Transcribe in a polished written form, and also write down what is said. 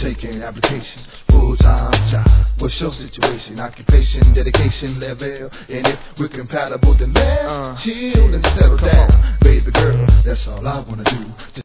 taking applications, full-time job. What's your situation? Occupation, dedication, level. And if we're compatible, then let's chill and settle down. Baby girl, that's all I wanna do.